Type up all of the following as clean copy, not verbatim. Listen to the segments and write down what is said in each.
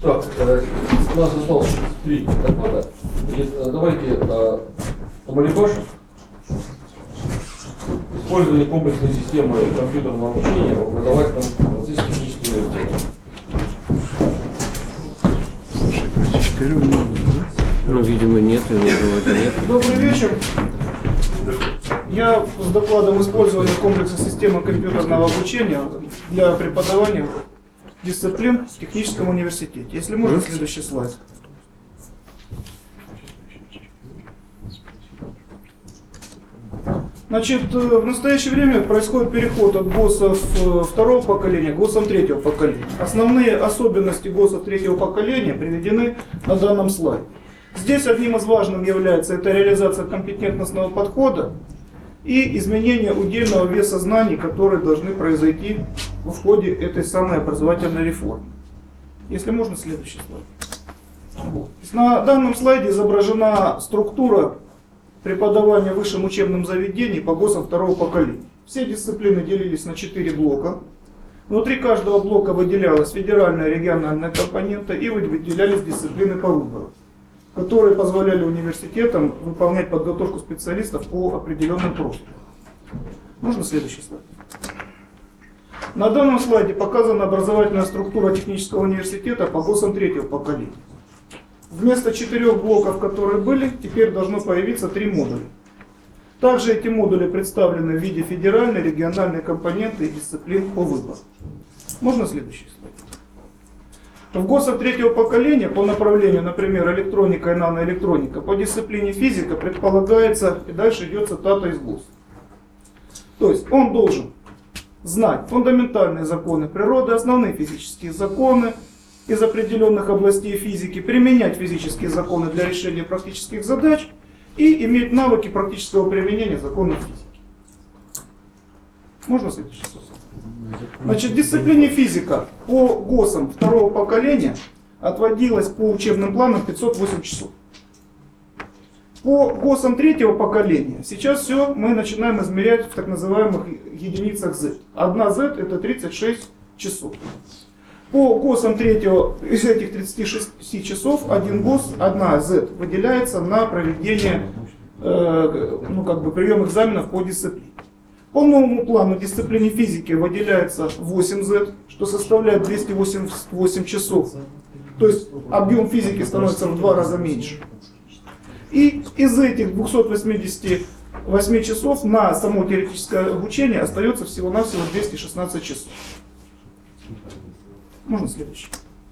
Так, у нас осталось 3 доклада. Давайте Малибашев. Использование комплексной системы компьютерного обучения в образовательном процессе технического университета. Ну, видимо, нет, нет. Добрый вечер. Я с докладом использования комплекса системы компьютерного обучения для преподавания дисциплин в техническом университете. Если можно, следующий слайд. Значит, в настоящее время происходит переход от ГОСов второго поколения к ГОСам третьего поколения. Основные особенности ГОСов третьего поколения приведены на данном слайде. Здесь одним из важных является это реализация компетентностного подхода и изменение удельного веса знаний, которые должны произойти в ходе этой самой образовательной реформы. Если можно, следующий слайд. На данном слайде изображена структура преподавания в высшем учебном заведении по ГОСам второго поколения. Все дисциплины делились на 4 блока. Внутри каждого блока выделялась федеральная и региональная компонента и выделялись дисциплины по выбору, которые позволяли университетам выполнять подготовку специалистов по определенным профилям. Можно следующий слайд? На данном слайде показана образовательная структура технического университета по ГОСам третьего поколения. Вместо 4 блоков, которые были, теперь должно появиться 3 модуля. Также эти модули представлены в виде федеральной, региональной компоненты и дисциплин по выбору. Можно следующий слайд? В ГОСах третьего поколения по направлению, например, электроника и наноэлектроника, по дисциплине физика предполагается, и дальше идет цитата из ГОС. То есть он должен знать фундаментальные законы природы, основные физические законы из определенных областей физики, применять физические законы для решения практических задач и иметь навыки практического применения законов физики. Можно следующий слайд? Значит, в дисциплине физика по ГОСам второго поколения отводилось по учебным планам 508 часов. По ГОСам третьего поколения сейчас все мы начинаем измерять в так называемых единицах Z. 1 Z это 36 часов. По ГОСам третьего, из этих 36 часов, 1 ГОС, 1 Z выделяется на проведение прием экзаменов по дисциплине. По новому плану дисциплине физики выделяется 8 Z, что составляет 288 часов. То есть объем физики становится в 2 раза меньше. И из этих 288 часов на само теоретическое обучение остается всего-навсего 216 часов. Можно следующий?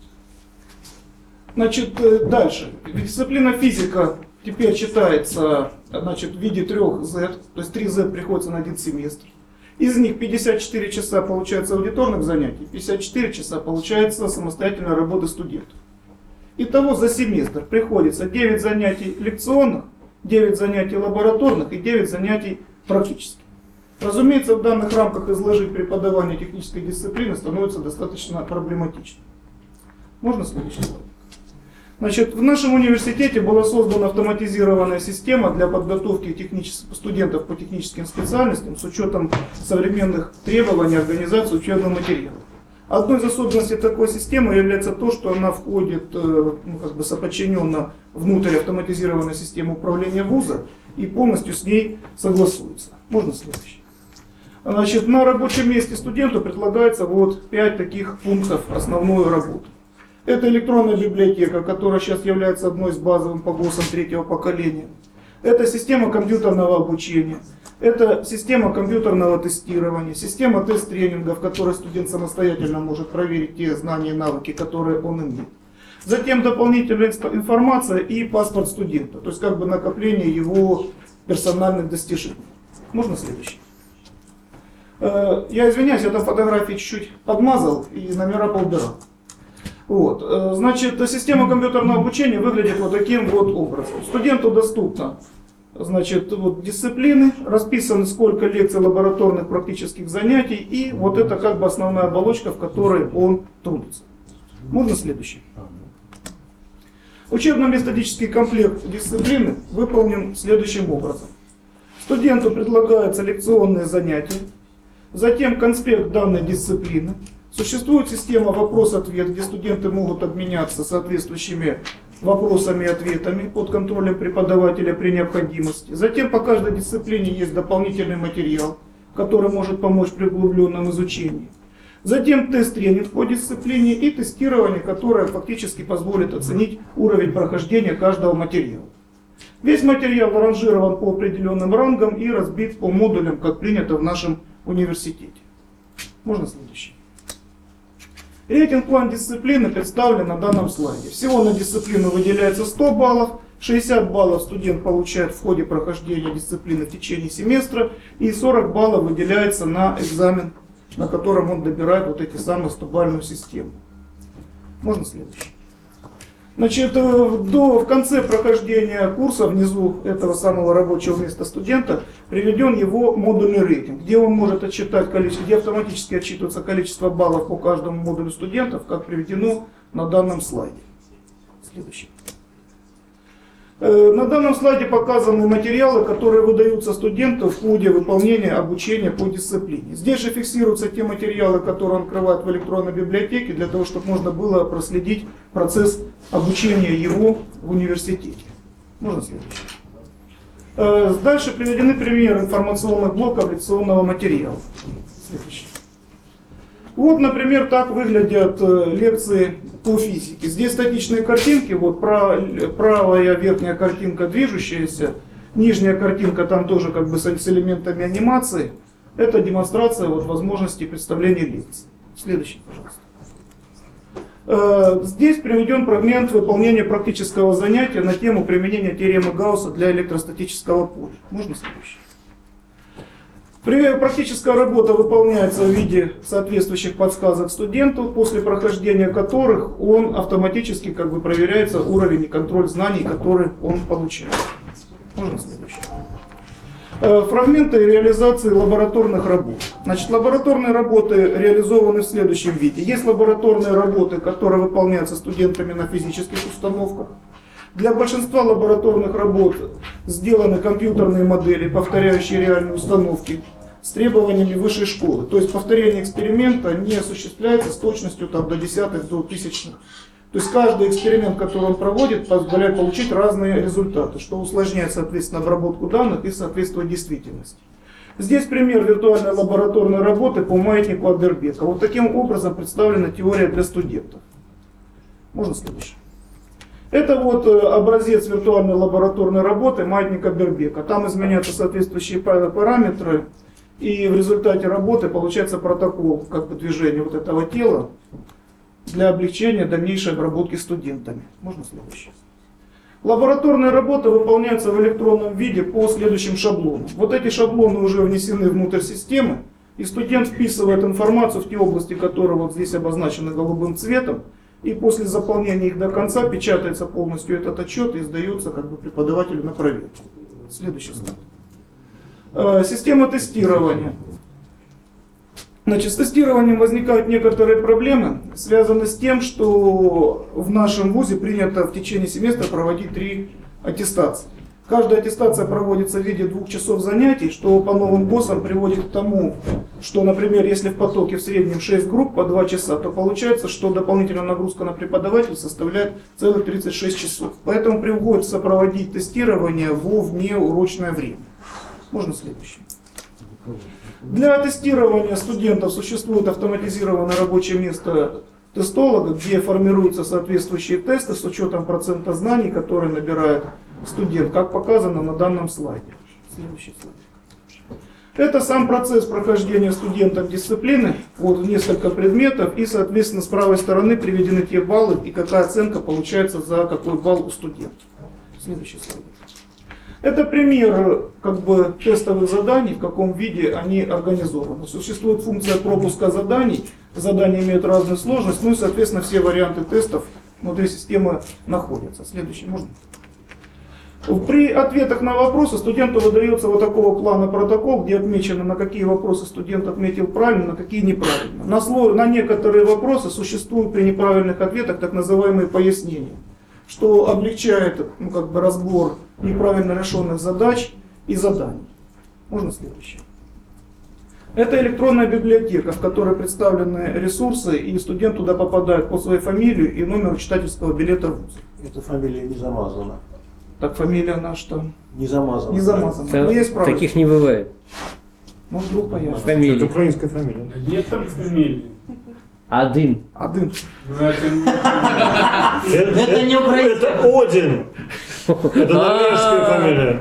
Значит, дальше. Дисциплина физика теперь читается в виде 3 Z, то есть 3 Z приходится на 1 семестр. Из них 54 часа получается аудиторных занятий, 54 часа получается самостоятельная работа студентов. Итого за семестр приходится 9 занятий лекционных, 9 занятий лабораторных и 9 занятий практических. Разумеется, в данных рамках изложить преподавание технической дисциплины становится достаточно проблематично. Можно следующий слайд? Значит, в нашем университете была создана автоматизированная система для подготовки студентов по техническим специальностям с учетом современных требований организации учебного материала. Одной из особенностей такой системы является то, что она входит соподчиненно внутрь автоматизированной системы управления вуза и полностью с ней согласуется. Можно следующий? Значит, на рабочем месте студенту предлагается 5 таких пунктов основной работы. Это электронная библиотека, которая сейчас является одной из базовых по ГОСам третьего поколения. Это система компьютерного обучения. Это система компьютерного тестирования, система тест-тренингов, в которой студент самостоятельно может проверить те знания и навыки, которые он имеет. Затем дополнительная информация и паспорт студента, то есть накопление его персональных достижений. Можно следующий? Я извиняюсь, я там фотографии чуть-чуть подмазал и номера поубирал. Значит, система компьютерного обучения выглядит таким образом. Студенту доступно дисциплины, расписаны сколько лекций, лабораторных, практических занятий и это основная оболочка, в которой он трудится. Можно следующий? Учебно-методический комплект дисциплины выполнен следующим образом. Студенту предлагаются лекционные занятия, затем конспект данной дисциплины, Существует система вопрос-ответ, где студенты могут обменяться соответствующими вопросами и ответами под контролем преподавателя при необходимости. Затем по каждой дисциплине есть дополнительный материал, который может помочь при углубленном изучении. Затем тест-тренинг по дисциплине и тестирование, которое фактически позволит оценить уровень прохождения каждого материала. Весь материал ранжирован по определенным рангам и разбит по модулям, как принято в нашем университете. Можно следующий? Рейтинг-план дисциплины представлен на данном слайде. Всего на дисциплину выделяется 100 баллов, 60 баллов студент получает в ходе прохождения дисциплины в течение семестра и 40 баллов выделяется на экзамен, на котором он добирает вот эти самые 100-бальную систему. Можно следующий? Значит, в конце прохождения курса внизу этого самого рабочего места студента приведен его модульный рейтинг, где он может отчитать количество, где автоматически отчитывается количество баллов по каждому модулю студентов, как приведено на данном слайде. Следующий. На данном слайде показаны материалы, которые выдаются студенту в ходе выполнения обучения по дисциплине. Здесь же фиксируются те материалы, которые он открывает в электронной библиотеке, для того, чтобы можно было проследить процесс обучения его в университете. Можно следующий. Дальше приведены примеры информационных блоков лекционного материала. Следующий. Вот, например, так выглядят лекции по физике. Здесь статичные картинки, вот правая верхняя картинка движущаяся, нижняя картинка там тоже как бы с элементами анимации. Это демонстрация вот возможности представления лекций. Следующий, пожалуйста. Здесь приведен фрагмент выполнения практического занятия на тему применения теоремы Гаусса для электростатического поля. Можно следующий? Практическая работа выполняется в виде соответствующих подсказок студенту, после прохождения которых он автоматически как бы проверяется уровень и контроль знаний, который он получает. Можно следующий. Фрагменты реализации лабораторных работ. Значит, лабораторные работы реализованы в следующем виде. Есть лабораторные работы, которые выполняются студентами на физических установках. Для большинства лабораторных работ сделаны компьютерные модели, повторяющие реальные установки с требованиями высшей школы. То есть повторение эксперимента не осуществляется с точностью там, до десятых, до тысячных. То есть каждый эксперимент, который он проводит, позволяет получить разные результаты, что усложняет, соответственно, обработку данных и соответствует действительности. Здесь пример виртуальной лабораторной работы по маятнику Адербека. Вот таким образом представлена теория для студентов. Можно следующий? Это вот образец виртуальной лабораторной работы маятника Бербека. Там изменяются соответствующие параметры, и в результате работы получается протокол как бы, движения вот этого тела для облегчения дальнейшей обработки студентами. Можно следующий? Лабораторные работы выполняются в электронном виде по следующим шаблонам. Вот эти шаблоны уже внесены внутрь системы, и студент вписывает информацию в те области, которые вот здесь обозначены голубым цветом. И после заполнения их до конца печатается полностью этот отчет и сдается как бы преподавателю на проверку. Следующий слайд. Система тестирования. Значит, с тестированием возникают некоторые проблемы, связанные с тем, что в нашем вузе принято в течение семестра проводить 3 аттестации. Каждая аттестация проводится в виде 2 часов занятий, что по новым ГОСам приводит к тому, что, например, если в потоке в среднем 6 групп по 2 часа, то получается, что дополнительная нагрузка на преподавателя составляет целых 36 часов. Поэтому приходится проводить тестирование во внеурочное время. Можно следующий. Для тестирования студентов существует автоматизированное рабочее место тестолога, где формируются соответствующие тесты с учетом процента знаний, которые набирает студент, как показано на данном слайде. Следующий слайд. Это сам процесс прохождения студентом дисциплины, вот несколько предметов, и, соответственно, с правой стороны приведены те баллы и какая оценка получается за какой балл у студента. Следующий слайд. Это пример как бы, тестовых заданий, в каком виде они организованы. Существует функция пропуска заданий, задания имеют разную сложность, ну и, соответственно, все варианты тестов внутри системы находятся. Следующий можно? При ответах на вопросы студенту выдается вот такого плана протокол, где отмечено, на какие вопросы студент отметил правильно, на какие неправильно. На некоторые вопросы существуют при неправильных ответах так называемые пояснения, что облегчает как бы, разбор неправильно решенных задач и заданий. Можно следующее. Это электронная библиотека, в которой представлены ресурсы, и студент туда попадает по своей фамилии и номеру читательского билета в вуз. Эта фамилия не замазана. Так фамилия наша там Не замазана. не замазана. Но есть право. Таких не бывает. Может, вдруг появится. Это Фамилии. украинская фамилия. Нет там фамилии. Один. Один. Это не украинская. Это Один. Это норвежская фамилия.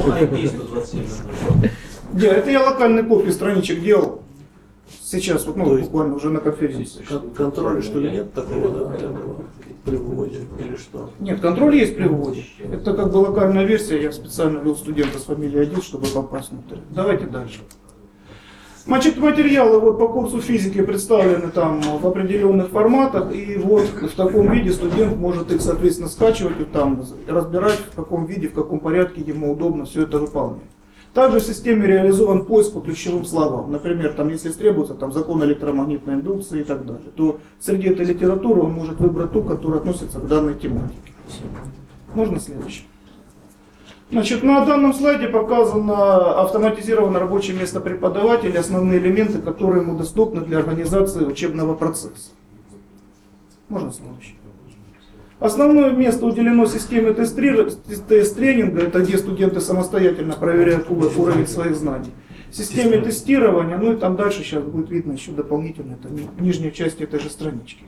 Где? Это я локальные копии страничек делал. Сейчас, вот, То ну, есть- буквально уже на конференции. Контроля, что ли, нет такого, да, при вводе или что? Нет, контроль есть при вводе. Это как бы локальная версия, я специально ввел студента с фамилией 1, чтобы попасть внутрь. Давайте дальше. Значит, материалы вот по курсу физики представлены там в определенных форматах, и вот в таком виде студент может их, соответственно, скачивать и там разбирать, в каком виде, в каком порядке ему удобно все это выполнять. Также в системе реализован поиск по ключевым словам. Например, там, если требуется там, закон электромагнитной индукции и так далее, то среди этой литературы он может выбрать ту, которая относится к данной тематике. Можно следующий? Значит, на данном слайде показано автоматизированное рабочее место преподавателя, основные элементы, которые ему доступны для организации учебного процесса. Можно следующий? Основное место уделено системе тест-тренинга, это где студенты самостоятельно проверяют уровень своих знаний. Системе тестирования, ну и там дальше сейчас будет видно еще дополнительно, это нижняя часть этой же странички.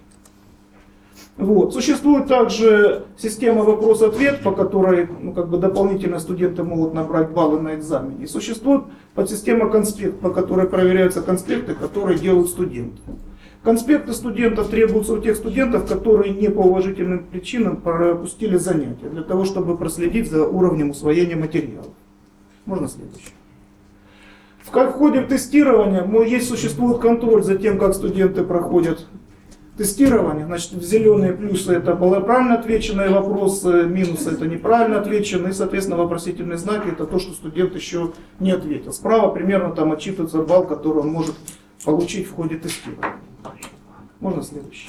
Вот. Существует также система вопрос-ответ, по которой ну, как бы дополнительно студенты могут набрать баллы на экзамене. И существует подсистема конспект, по которой проверяются конспекты, которые делают студенты. Конспекты студентов требуются у тех студентов, которые не по уважительным причинам пропустили занятия, для того, чтобы проследить за уровнем усвоения материалов. Можно следующее. В ходе тестирования существует контроль за тем, как студенты проходят тестирование. Значит, зеленые плюсы это было правильно отвеченные вопросы, минусы это неправильно отвеченные, и, соответственно, вопросительные знаки это то, что студент еще не ответил. Справа примерно там отчитывается балл, который он может получить в ходе тестирования. Можно следующий.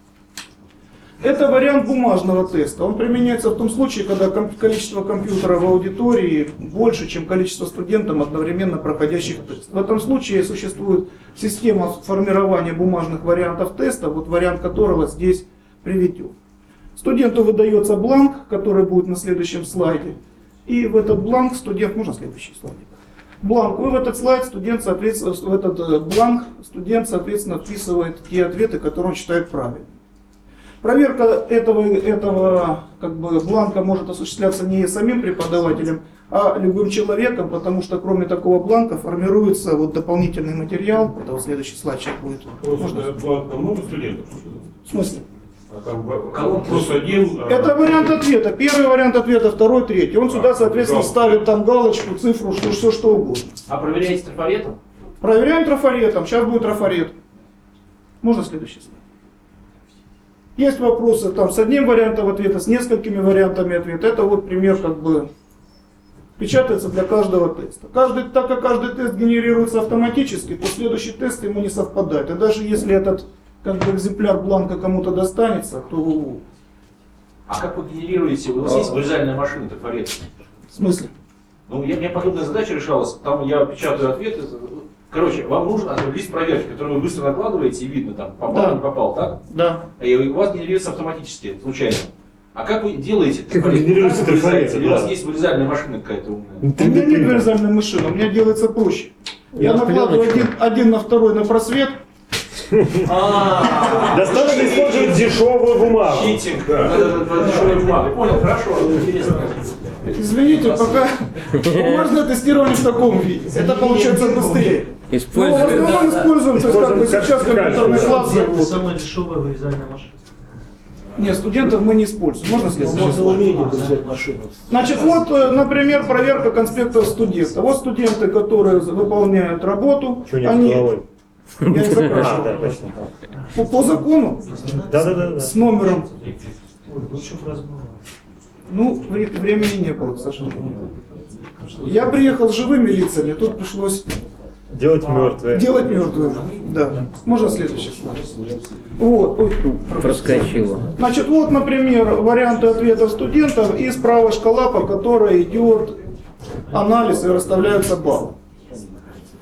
Это вариант бумажного теста. Он применяется в том случае, когда количество компьютеров в аудитории больше, чем количество студентов, одновременно проходящих тест. В этом случае существует система формирования бумажных вариантов теста, вот вариант которого здесь приведен. Студенту выдается бланк, который будет на следующем слайде. И в этот бланк студент, можно следующий слайд? Бланк. В этот слайд студент, соответственно, в этот бланк студент, соответственно, вписывает те ответы, которые он считает правильными. Проверка этого как бы, бланка может осуществляться не самим преподавателем, а любым человеком, потому что кроме такого бланка формируется вот дополнительный материал. Это вот следующий слайд сейчас будет. Там много студентов? В смысле? Просто один. Это вариант ответа. Первый вариант ответа, второй, третий. Он сюда, соответственно, ставит там галочку, цифру, все что угодно. А проверяете трафаретом? Проверяем трафаретом. Сейчас будет трафарет. Можно следующий слайд? Есть вопросы там с одним вариантом ответа, с несколькими вариантами ответа. Это вот пример как бы печатается для каждого теста. Так как каждый тест генерируется автоматически, то следующий тест ему не совпадает. И даже если этот как бы, экземпляр бланка кому-то достанется, то... А как вы генерируете? У вас есть вырезальная машина трафарета? В смысле? Ну, у меня подобная задача решалась. Там я печатаю ответы. Короче, вам нужен лист проверки, который вы быстро накладываете и видно, там, попал, Да. не попал, так? Да. И у вас генерируется автоматически, случайно. А как вы делаете? Как вы генерируете Как вы вырезаете? трафарет, Или у вас да. есть вырезальная машина какая-то умная? У меня нет вырезальной машины, у меня делается проще. Я накладываю один на второй на просвет. Достаточно использовать дешевую бумагу. Читинг. Дешевая бумага. Понял, хорошо, интересно. Извините, пока бумажное тестирование в таком виде. Это получается быстрее. Но в Используем. основном используем, то есть как бы сейчас компьютерные классы. Вот. Самая дешевая вырезальная машина. Нет, студентов мы не используем. Можно следующий? Можно умение взять машину. Значит, вот, например, проверка конспектов студента. Вот студенты, которые выполняют работу, Что нет они, головой? я их А, запрашиваю, да, точно. по закону Да. с номером, Лучше бы разговаривать. ну, времени не было, к сожалению. Я приехал с живыми лицами, тут пришлось Делать мертвые. делать мертвым. Да. Можно следующий слайд? Вот. Ой, Проскочило. Значит, вот, например, варианты ответов студентов и справа шкала, по которой идет анализ и расставляются баллы.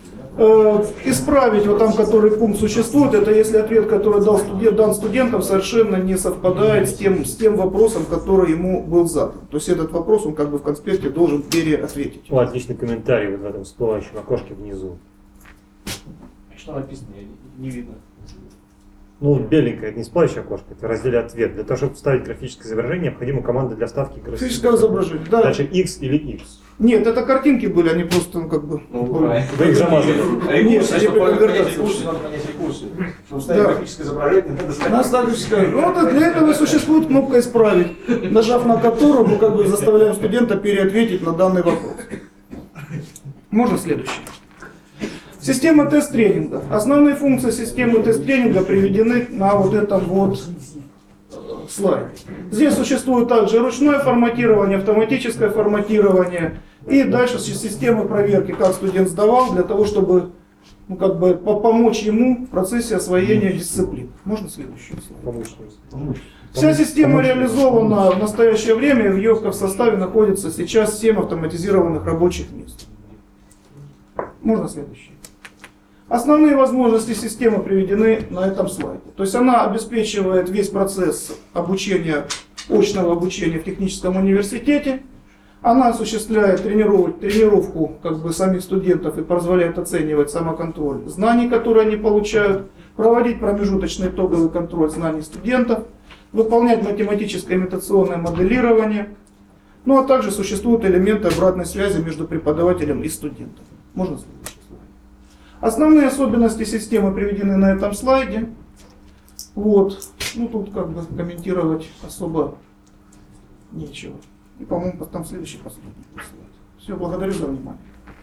исправить вот там, который пункт существует, это если ответ, который дан студентам, совершенно не совпадает с тем вопросом, который ему был задан. То есть этот вопрос он как бы в конспекте должен переответить. О, отличный комментарий вот в этом всплывающем окошке внизу. Что написано, не видно. Ну, беленькое, это не всплывающее окошко, это в разделе «Ответ». Для того, чтобы вставить графическое изображение, необходима команда для вставки Графическое изображение, да. Дальше X или X. Нет, это картинки были, они просто ну, как бы... Вы их замазали. Нет, они при конвертации. Надо понять рекурсию. Чтобы Да. ставить графическое изображение, надо ставить. Нас так и сказать. Ну, вот для этого и существует кнопка «Исправить», нажав на которую мы как бы заставляем студента переответить на данный вопрос. Можно следующий? Система тест-тренинга. Основные функции системы тест-тренинга приведены на вот этом вот слайде. Здесь существует также ручное форматирование, автоматическое форматирование и дальше система проверки, как студент сдавал, для того, чтобы ну, как бы, помочь ему в процессе освоения дисциплин. Можно следующий слайд? Вся система реализована в настоящее время, в ее в составе находится сейчас 7 автоматизированных рабочих мест. Можно следующий? Основные возможности системы приведены на этом слайде. То есть она обеспечивает весь процесс обучения, очного обучения в техническом университете. Она осуществляет тренировку как бы, самих студентов и позволяет оценивать самоконтроль знаний, которые они получают, проводить промежуточный итоговый контроль знаний студентов, выполнять математическое имитационное моделирование. Ну а также существуют элементы обратной связи между преподавателем и студентом. Можно следующий слайд? Основные особенности системы приведены на этом слайде. Вот. Ну тут как бы комментировать особо нечего. И, по-моему, там следующий последний слайд. Все, благодарю за внимание.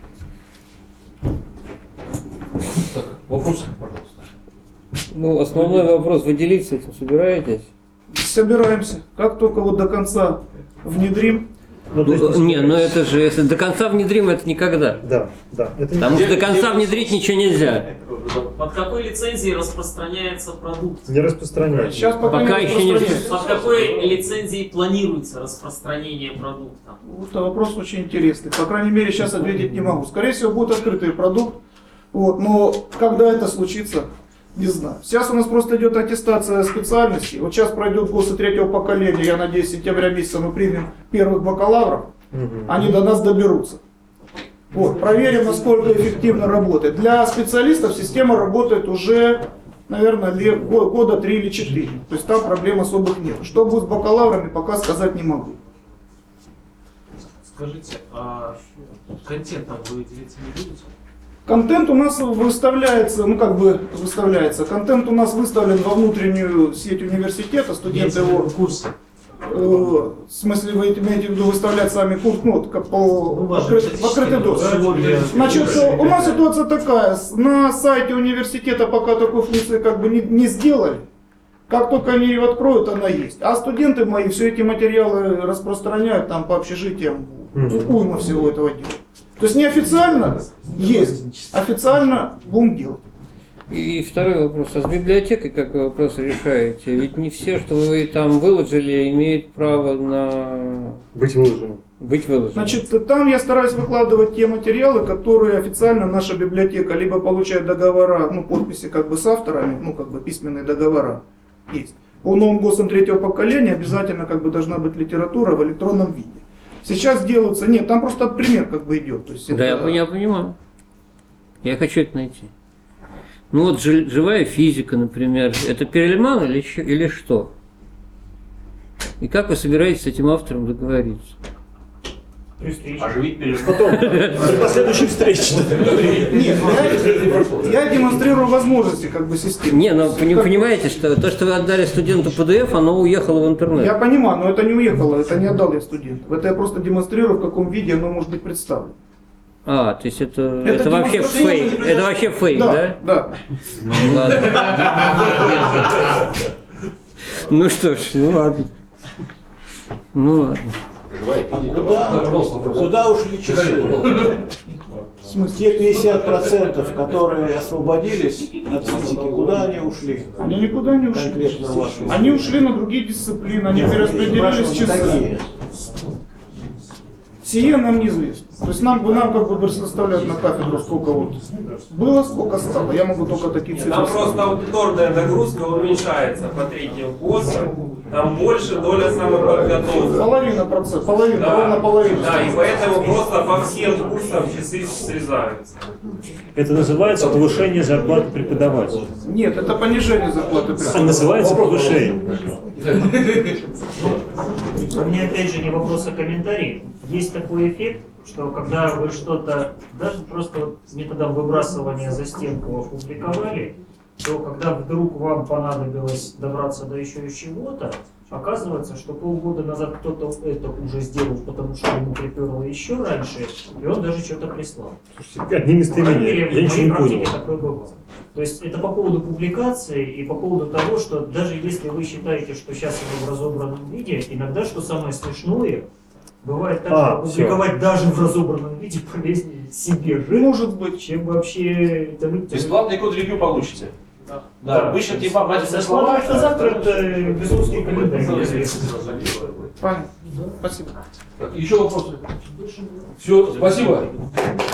Так, вопросы, пожалуйста. Ну, основной вопрос, вы делиться этим собираетесь? Собираемся. Как только вот до конца внедрим. Ну, то есть, Не, ну это же, если до конца внедрим, это никогда. Да, да. Это не- Потому что до конца внедрить ничего нельзя. Под какой лицензией распространяется продукт? не распространяется. Сейчас Пока еще не распространяется. Под какой лицензией планируется распространение продукта? Вот вопрос очень интересный. По крайней мере, сейчас ответить не могу. Скорее всего, будет открытый продукт. Вот, но когда это случится, не знаю. Сейчас у нас просто идет аттестация специальностей. Вот сейчас пройдет ГОСы 3-го поколения. Я надеюсь, с сентября месяца мы примем первых бакалавров. Они до нас доберутся. Вот, проверим, насколько эффективно работает. Для специалистов система работает уже, наверное, года 3 или 4. То есть там проблем особых нет. Что будет с бакалаврами, пока сказать не могу. Скажите, а контентом вы делиться не будете? Контент у нас выставляется, ну как бы выставляется. Контент у нас выставлен во внутреннюю сеть университета, студенты его... Курсы. В смысле, вы имеете в виду выставлять сами курс, ну, как в открытый доступ. Значит, у нас ситуация такая, на сайте университета пока такой функции как бы не сделали. Как только они ее откроют, она есть. А студенты мои все эти материалы распространяют там по общежитиям, уйма всего этого дела. То есть неофициально есть, официально будем делать. И второй вопрос. А с библиотекой как вы вопрос решаете? Ведь не все, что вы там выложили, имеют право на Быть выложенным. быть выложенным. Значит, там я стараюсь выкладывать те материалы, которые официально наша библиотека либо получает договора, ну, подписи как бы с авторами, ну, как бы письменные договора есть. По новым ГОСам 3-го поколения обязательно как бы должна быть литература в электронном виде. Сейчас делаются, нет, там просто пример как бы идет. То есть Да, это- я понимаю. Я хочу это найти. Ну вот живая физика, например, это Перельман или что? И как вы собираетесь с этим автором договориться? Оживить перед При последующей встрече. Нет, я демонстрирую возможности как бы системы. Не, ну вы понимаете, что то, что вы отдали студенту PDF, оно уехало в интернет. Я понимаю, но это не уехало, это не отдал я студенту. Это я просто демонстрирую, в каком виде оно может быть представлено. А, то есть это Это вообще демонстративно. фейк. Это вообще фейк, да? Да. Ну ладно. Ну что ж, ну ладно. Ну ладно. Куда ушли часы? Те 50%, которые освободились от физики, куда они ушли? Они никуда не ушли. Конкретно ваши. Они ушли на другие дисциплины, они перераспределились в часы. Такие. Сие нам неизвестно. То есть нам как бы представляют на кафедру, сколько вот было, сколько стало. Я могу только такие цифры. Там просто аудиторная нагрузка уменьшается по третьим курсам. Там больше доля самоподготовки. Половина, Да. ровно половина. Да, и поэтому просто по всем курсам часы срезаются. Это называется повышение зарплаты преподавателя. Нет, это понижение зарплаты А преподавателя. называется повышение. У меня опять же не вопрос, а комментарий. Есть такой эффект, что когда вы что-то, даже просто вот методом выбрасывания за стенку опубликовали, то когда вдруг вам понадобилось добраться до еще и чего-то, оказывается, что полгода назад кто-то это уже сделал, потому что ему приперло еще раньше, и он даже что-то прислал. Слушайте, одни местоимения. Я ничего не понял. Такое бывало. То есть это по поводу публикации и по поводу того, что даже если вы считаете, что сейчас оно в разобранном виде, иногда, что самое смешное, бывает так, что публиковать даже в разобранном виде полезнее себе же, Может быть. чем вообще... Бесплатный код-ревью получите. Да, вы сейчас типа мать слова, что завтра это безумский календарь. Понятно. Спасибо. Еще вопросы? Все, спасибо.